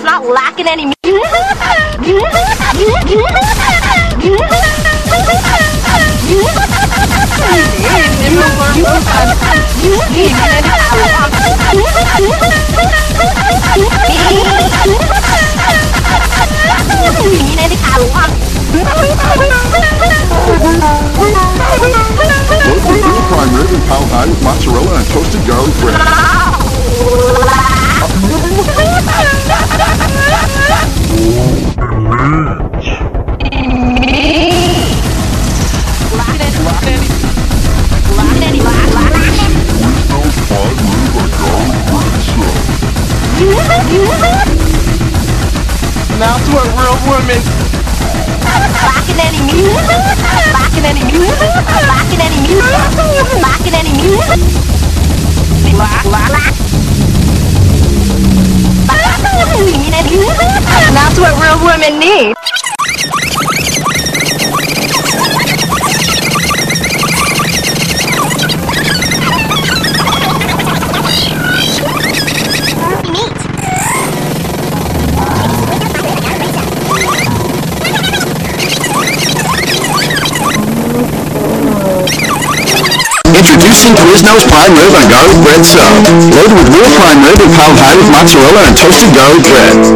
not lacking any meat. Local prime rib and pound high with mozzarella and toasted garlic bread. Now to a real woman. Lacking any music. Lacking any music. Lacking any music. Lacking any music. That's what real women need. Introducing Quiznos Prime Rib and Garlic Bread Sub. Loaded with real prime rib and piled high with mozzarella and toasted garlic bread.